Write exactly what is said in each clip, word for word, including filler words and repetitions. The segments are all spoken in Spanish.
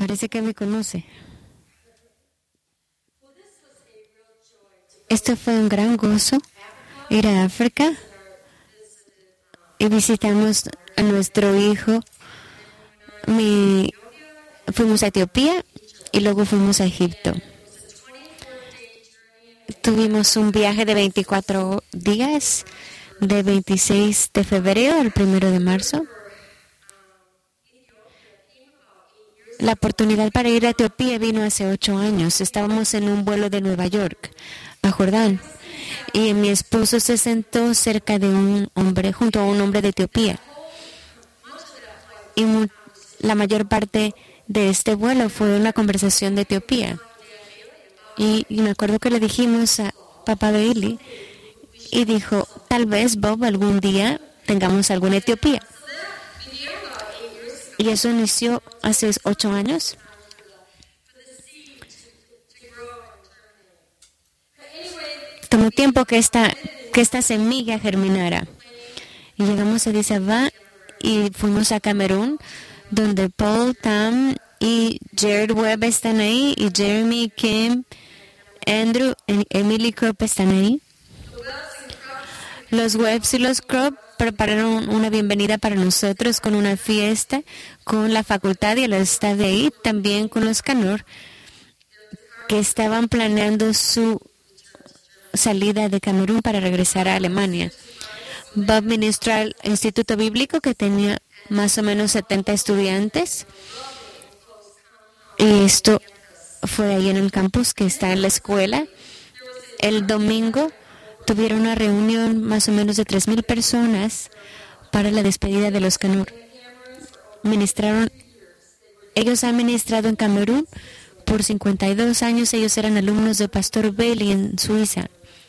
Parece que me conoce. Esto fue un gran gozo ir a África y visitamos a nuestro hijo. Mi, fuimos a Etiopía y luego fuimos a Egipto. Tuvimos un viaje de veinticuatro días, de veintiséis de febrero al primero de marzo. La oportunidad para ir a Etiopía vino hace ocho años. Estábamos en un vuelo de Nueva York a Jordán y mi esposo se sentó cerca de un hombre, junto a un hombre de Etiopía. Y mu- la mayor parte de este vuelo fue una conversación de Etiopía. Y, y me acuerdo que le dijimos a papá de Eli y dijo, tal vez Bob algún día tengamos algo en Etiopía. Y eso inició hace ocho años. Tomó tiempo que esta, que esta semilla germinara. Y llegamos a Addis Ababa y fuimos a Camerún, donde Paul, Tam y Jared Webb están ahí, y Jeremy, Kim, Andrew y Emily Kropp están ahí. Los Webbs y los Kropp prepararon una bienvenida para nosotros con una fiesta con la facultad y el staff de ahí, también con los Canor, que estaban planeando su salida de Camerún para regresar a Alemania. Bob ministró al Instituto Bíblico, que tenía más o menos setenta estudiantes, y esto fue ahí en el campus que está en la escuela. El domingo tuvieron una reunión más o menos de tres mil personas para la despedida de los Canur. Ministraron, ellos han ministrado en Camerún por cincuenta y dos años. Ellos eran alumnos de Pastor Bailey en Suiza.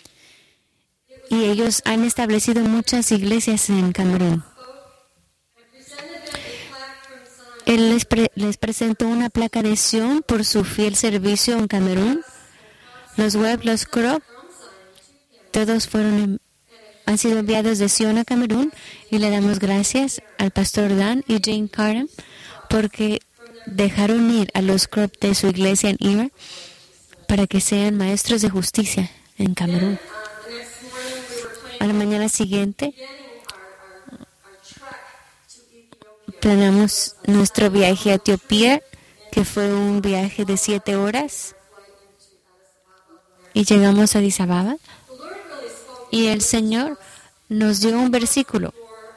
Y ellos han establecido muchas iglesias en Camerún. Él les, pre, les presentó una placa de Sion por su fiel servicio en Camerún. Los Webb, los Kropp, todos fueron, han sido enviados de Sion a Camerún, y le damos gracias al pastor Dan y Jane Carter porque dejaron ir a los Kropp de su iglesia en Ira para que sean maestros de justicia en Camerún. A la mañana siguiente planeamos nuestro viaje a Etiopía, que fue un viaje de siete horas, y llegamos a Addis Ababa. Y el Señor nos dio un versículo.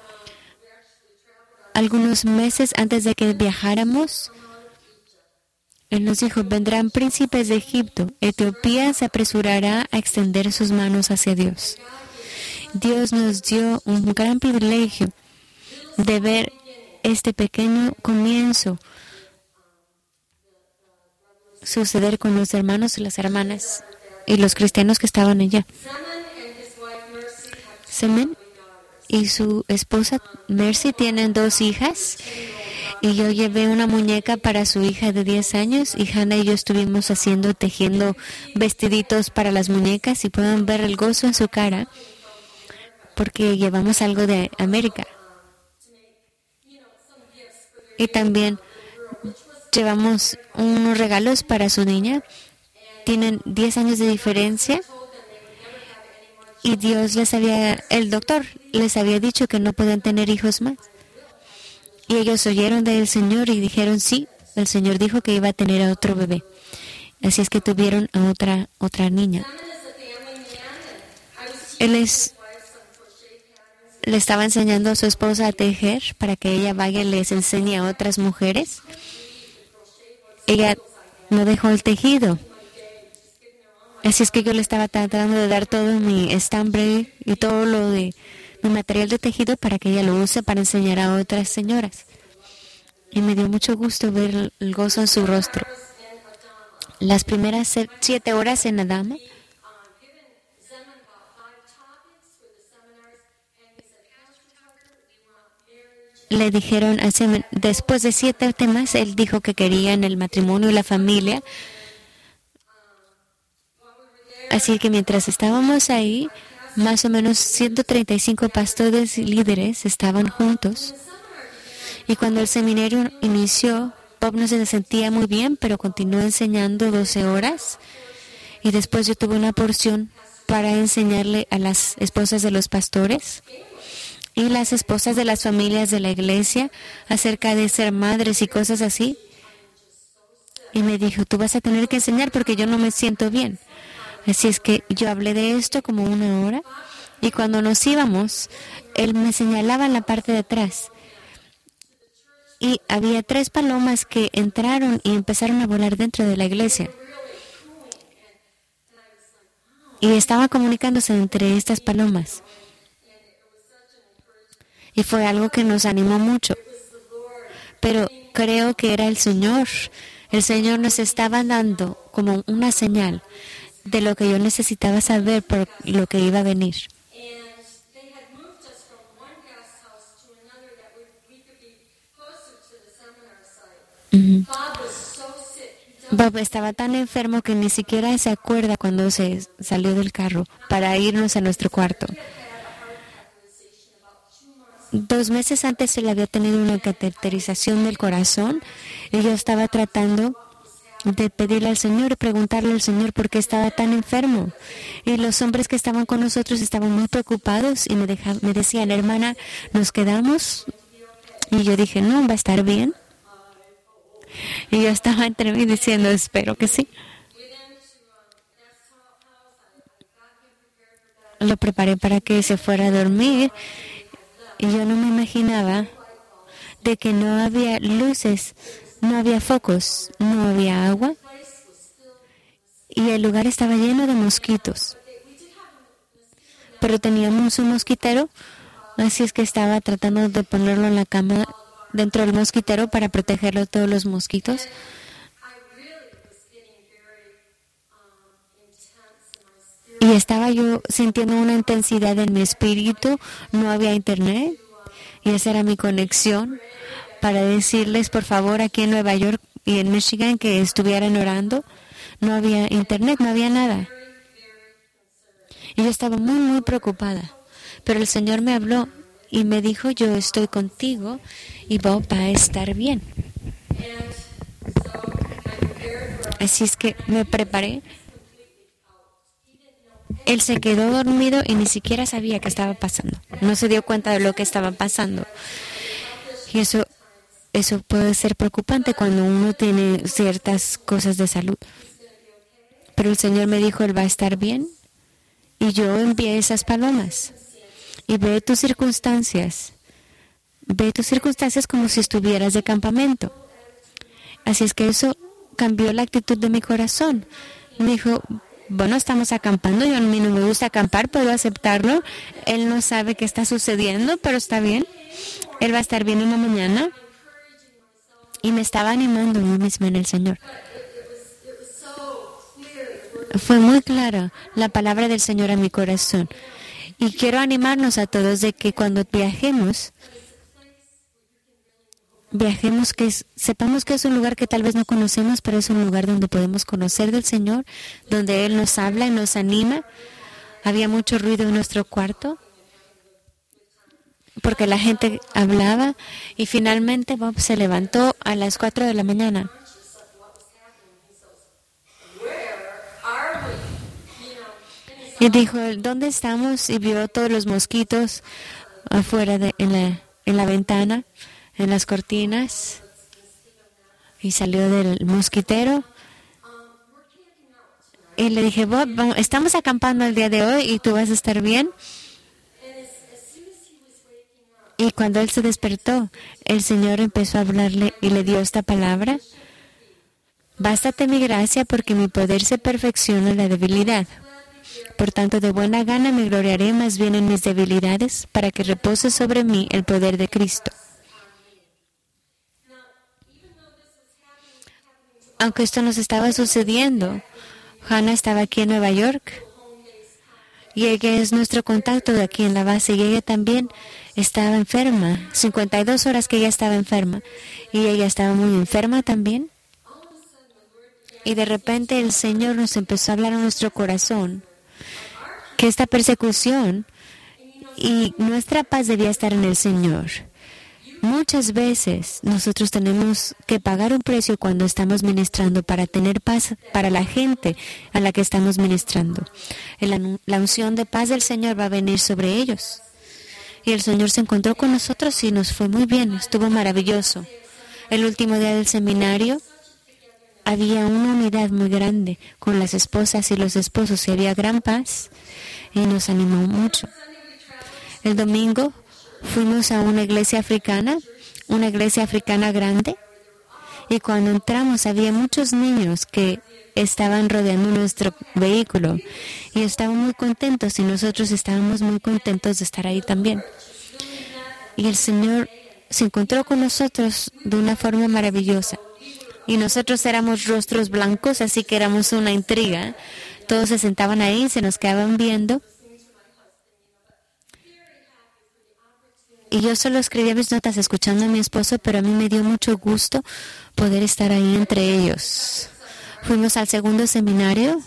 Algunos meses antes de que viajáramos, Él nos dijo, vendrán príncipes de Egipto. Etiopía se apresurará a extender sus manos hacia Dios. Dios nos dio un gran privilegio de ver este pequeño comienzo suceder con los hermanos y las hermanas y los cristianos que estaban allá. Semen y su esposa Mercy tienen dos hijas, y yo llevé una muñeca para su hija de diez años, y Hannah y yo estuvimos haciendo, tejiendo vestiditos para las muñecas, y pueden ver el gozo en su cara porque llevamos algo de América. Y también llevamos unos regalos para su niña. Tienen diez años de diferencia. Y Dios les había, el doctor les había dicho que no pueden tener hijos más. Y ellos oyeron del Señor y dijeron sí, el Señor dijo que iba a tener a otro bebé. Así es que tuvieron a otra, otra niña. Él les, le estaba enseñando a su esposa a tejer para que ella vaya y les enseñe a otras mujeres. Ella no dejó el tejido. Así es que yo le estaba tratando de dar todo mi estambre y todo lo de mi material de tejido para que ella lo use para enseñar a otras señoras. Y me dio mucho gusto ver el gozo en su rostro. Las primeras siete horas en Adama, le dijeron, después de siete temas, él dijo que querían el matrimonio y la familia. Así que mientras estábamos ahí, más o menos ciento treinta y cinco pastores y líderes estaban juntos. Y cuando el seminario inició, Bob no se sentía muy bien, pero continuó enseñando doce horas. Y después yo tuve una porción para enseñarle a las esposas de los pastores y las esposas de las familias de la iglesia acerca de ser madres y cosas así. Y me dijo, tú vas a tener que enseñar porque yo no me siento bien. Así es que yo hablé de esto como una hora. Y cuando nos íbamos, él me señalaba en la parte de atrás. Y había tres palomas que entraron y empezaron a volar dentro de la iglesia. Y estaba comunicándose entre estas palomas. Y fue algo que nos animó mucho. Pero creo que era el Señor. El Señor nos estaba dando como una señal de lo que yo necesitaba saber por lo que iba a venir. Uh-huh. Bob estaba tan enfermo que ni siquiera se acuerda cuando se salió del carro para irnos a nuestro cuarto. Dos meses antes él había tenido una cateterización del corazón y yo estaba tratando de pedirle al Señor y preguntarle al Señor por qué estaba tan enfermo. Y los hombres que estaban con nosotros estaban muy preocupados y me, dejaban, me decían, hermana, ¿nos quedamos? Y yo dije, no, va a estar bien. Y yo estaba entre mí diciendo, espero que sí. Lo preparé para que se fuera a dormir y yo no me imaginaba de que no había luces, no había focos, no había agua y el lugar estaba lleno de mosquitos. Pero teníamos un mosquitero, así es que estaba tratando de ponerlo en la cama dentro del mosquitero para protegerlo de todos los mosquitos. Y estaba yo sintiendo una intensidad en mi espíritu. No había internet y esa era mi conexión para decirles, por favor, aquí en Nueva York y en Michigan que estuvieran orando. No había internet, no había nada. Y yo estaba muy, muy preocupada. Pero el Señor me habló y me dijo, yo estoy contigo y Bob va a estar bien. Así es que me preparé. Él se quedó dormido y ni siquiera sabía qué estaba pasando. No se dio cuenta de lo que estaba pasando. Y eso, eso puede ser preocupante cuando uno tiene ciertas cosas de salud. Pero el Señor me dijo, él va a estar bien. Y yo envié esas palomas. Y ve tus circunstancias. Ve tus circunstancias como si estuvieras de campamento. Así es que eso cambió la actitud de mi corazón. Me dijo, bueno, estamos acampando. Yo a mí no me gusta acampar, puedo aceptarlo. Él no sabe qué está sucediendo, pero está bien. Él va a estar bien en la mañana. Y me estaba animando yo misma en el Señor. Fue muy clara la palabra del Señor a mi corazón. Y quiero animarnos a todos de que cuando viajemos, viajemos, que es, sepamos que es un lugar que tal vez no conocemos, pero es un lugar donde podemos conocer del Señor, donde Él nos habla y nos anima. Había mucho ruido en nuestro cuarto, porque la gente hablaba, y finalmente Bob se levantó a las cuatro de la mañana. Y dijo, ¿dónde estamos? Y vio todos los mosquitos afuera de, en, la, en la ventana, en las cortinas. Y salió del mosquitero. Y le dije, Bob, vamos, estamos acampando el día de hoy y tú vas a estar bien. Y cuando él se despertó, el Señor empezó a hablarle y le dio esta palabra. Bástate mi gracia porque mi poder se perfecciona en la debilidad. Por tanto, de buena gana me gloriaré más bien en mis debilidades, para que repose sobre mí el poder de Cristo. Aunque esto nos estaba sucediendo, Hannah estaba aquí en Nueva York, y ella es nuestro contacto de aquí en la base, y ella también estaba enferma, cincuenta y dos horas que ella estaba enferma, y ella estaba muy enferma también. Y de repente el Señor nos empezó a hablar a nuestro corazón que esta persecución y nuestra paz debía estar en el Señor. Muchas veces nosotros tenemos que pagar un precio cuando estamos ministrando para tener paz para la gente a la que estamos ministrando. La, la unción de paz del Señor va a venir sobre ellos. Y el Señor se encontró con nosotros y nos fue muy bien, estuvo maravilloso. El último día del seminario había una unidad muy grande con las esposas y los esposos y había gran paz y nos animó mucho. El domingo fuimos a una iglesia africana, una iglesia africana grande, y cuando entramos había muchos niños que estaban rodeando nuestro vehículo y estaban muy contentos y nosotros estábamos muy contentos de estar ahí también. Y el Señor se encontró con nosotros de una forma maravillosa. Y nosotros éramos rostros blancos, así que éramos una intriga. Todos se sentaban ahí, se nos quedaban viendo. Y yo solo escribía mis notas escuchando a mi esposo, pero a mí me dio mucho gusto poder estar ahí entre ellos. Fuimos al segundo seminario,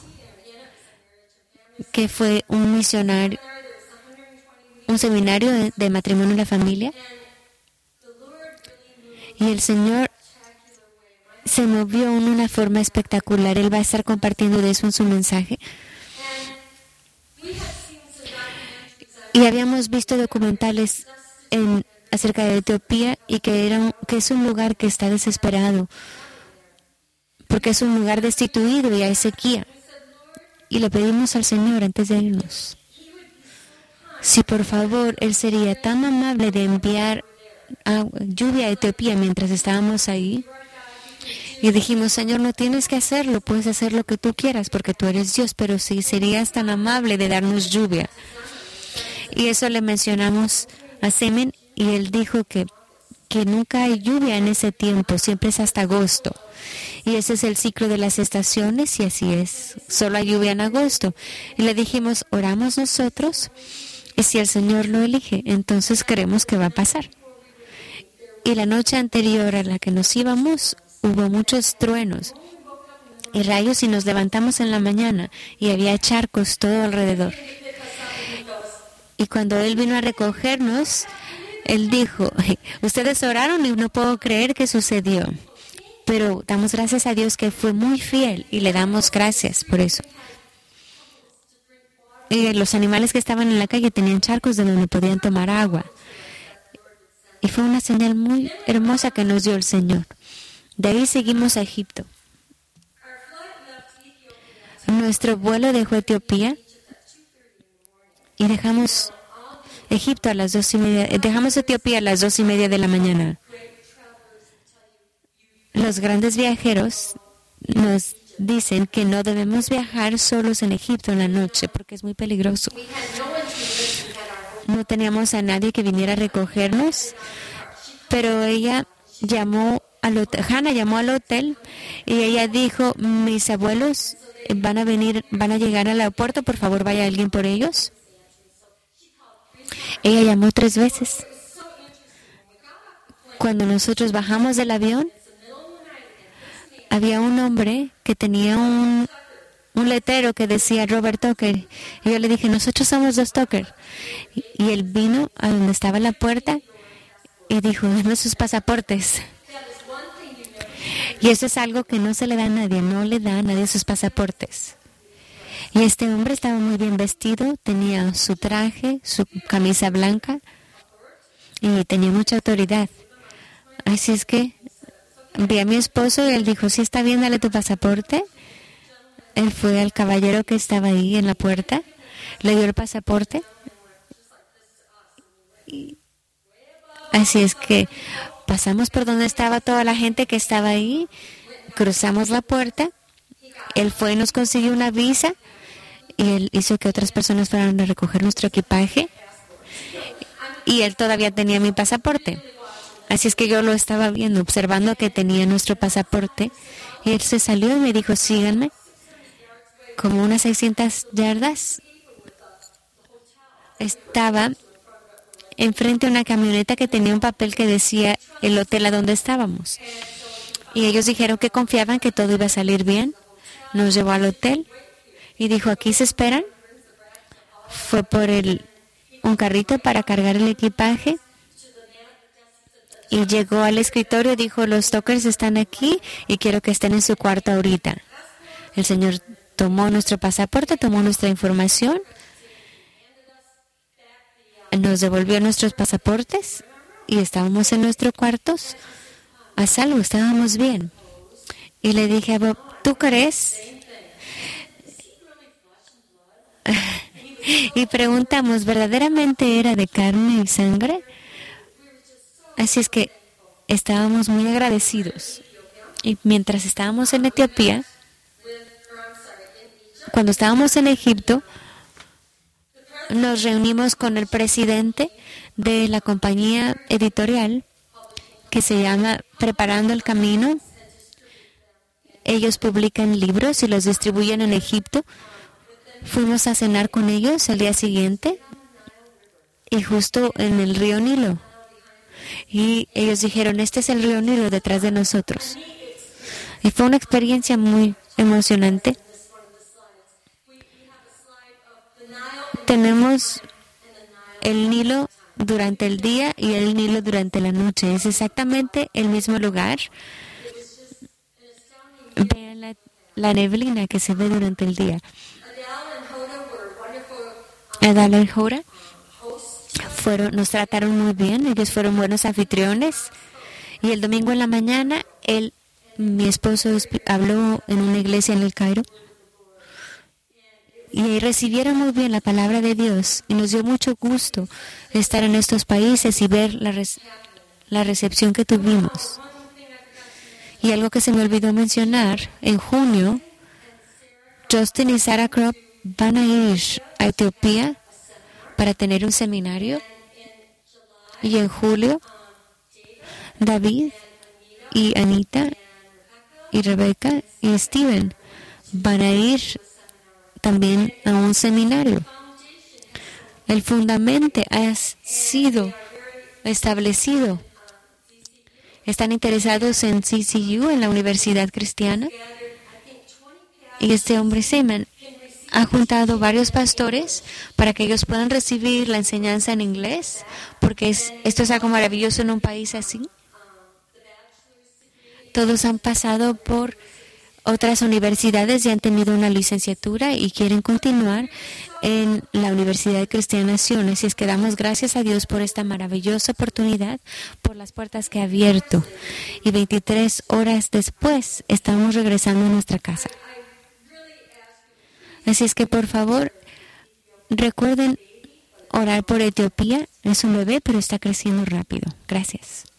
que fue un misionario, un seminario de, de matrimonio y la familia. Y el Señor se movió en una forma espectacular. Él va a estar compartiendo de eso en su mensaje. Y habíamos visto documentales en, acerca de Etiopía y que, era un, que es un lugar que está desesperado porque es un lugar destituido y hay sequía. Y le pedimos al Señor antes de irnos, si por favor Él sería tan amable de enviar agua, lluvia a Etiopía mientras estábamos ahí. Y dijimos, Señor, no tienes que hacerlo, puedes hacer lo que tú quieras porque tú eres Dios, pero si serías tan amable de darnos lluvia. Y eso le mencionamos a Semen y él dijo que, que nunca hay lluvia en ese tiempo, siempre es hasta agosto. Y ese es el ciclo de las estaciones y así es, solo hay lluvia en agosto. Y le dijimos, oramos nosotros y si el Señor lo elige, entonces creemos que va a pasar. Y la noche anterior a la que nos íbamos, hubo muchos truenos y rayos y nos levantamos en la mañana y había charcos todo alrededor. Y cuando Él vino a recogernos, Él dijo, ustedes oraron y no puedo creer que sucedió. Pero damos gracias a Dios que fue muy fiel y le damos gracias por eso. Y los animales que estaban en la calle tenían charcos de donde podían tomar agua. Y fue una señal muy hermosa que nos dio el Señor. De ahí seguimos a Egipto. Nuestro vuelo dejó Etiopía y dejamos Egipto a las dos y media. Dejamos Etiopía a las dos y media de la mañana. Los grandes viajeros nos dicen que no debemos viajar solos en Egipto en la noche porque es muy peligroso. No teníamos a nadie que viniera a recogernos, pero ella llamó al hotel, Hannah llamó al hotel y ella dijo, mis abuelos van a venir, van a llegar al aeropuerto, por favor vaya alguien por ellos. Ella llamó tres veces. Cuando nosotros bajamos del avión, había un hombre que tenía un, un letrero que decía Robert Tucker. Y yo le dije, nosotros somos los Tucker. Y, y él vino a donde estaba la puerta y dijo, dame sus pasaportes. Y eso es algo que no se le da a nadie, no le da a nadie sus pasaportes. Y este hombre estaba muy bien vestido, tenía su traje, su camisa blanca y tenía mucha autoridad. Así es que vi a mi esposo y él dijo, sí, está bien, dale tu pasaporte. Él fue al caballero que estaba ahí en la puerta, le dio el pasaporte. Y así es que pasamos por donde estaba toda la gente que estaba ahí, cruzamos la puerta, él fue y nos consiguió una visa y él hizo que otras personas fueran a recoger nuestro equipaje y él todavía tenía mi pasaporte. Así es que yo lo estaba viendo, observando que tenía nuestro pasaporte y él se salió y me dijo, síganme, como unas seiscientas yardas. Estaba enfrente de una camioneta que tenía un papel que decía el hotel a donde estábamos. Y ellos dijeron que confiaban que todo iba a salir bien. Nos llevó al hotel y dijo, ¿aquí se esperan? Fue por el, un carrito para cargar el equipaje Y llegó al escritorio y dijo, los Tuckers están aquí y quiero que estén en su cuarto ahorita. El Señor tomó nuestro pasaporte, tomó nuestra información, nos devolvió nuestros pasaportes y estábamos en nuestros cuartos a salvo, estábamos bien. Y le dije a Bob, ¿tú crees? Y preguntamos, ¿verdaderamente era de carne y sangre? Así es que estábamos muy agradecidos. Y mientras estábamos en Etiopía, cuando estábamos en Egipto, nos reunimos con el presidente de la compañía editorial que se llama Preparando el Camino. Ellos publican libros y los distribuyen en Egipto. Fuimos a cenar con ellos el día siguiente y justo en el río Nilo. Y ellos dijeron, este es el río Nilo detrás de nosotros. Y fue una experiencia muy emocionante. Tenemos el Nilo durante el día y el Nilo durante la noche. Es exactamente el mismo lugar. Vean la, la neblina que se ve durante el día. Adal y Hora fueron, nos trataron muy bien. Ellos fueron buenos anfitriones. Y el domingo en la mañana, él, mi esposo habló en una iglesia en el Cairo. Y ahí recibieron muy bien la palabra de Dios. Y nos dio mucho gusto estar en estos países y ver la, re- la recepción que tuvimos. Y algo que se me olvidó mencionar, en junio, Justin y Sarah Kropp van a ir a Etiopía para tener un seminario. Y en julio, David y Anita y Rebecca y Steven van a ir también a un seminario. El fundamento ha sido establecido. Están interesados en C C U, en la Universidad Cristiana. Y este hombre Seaman ha juntado varios pastores para que ellos puedan recibir la enseñanza en inglés, porque es, esto es algo maravilloso en un país así. Todos han pasado por otras universidades y han tenido una licenciatura y quieren continuar en la Universidad Cristiana Sion. Así es que damos gracias a Dios por esta maravillosa oportunidad, por las puertas que ha abierto. Y veintitrés horas después estamos regresando a nuestra casa. Así es que por favor recuerden orar por Etiopía. Es un bebé, pero está creciendo rápido. Gracias.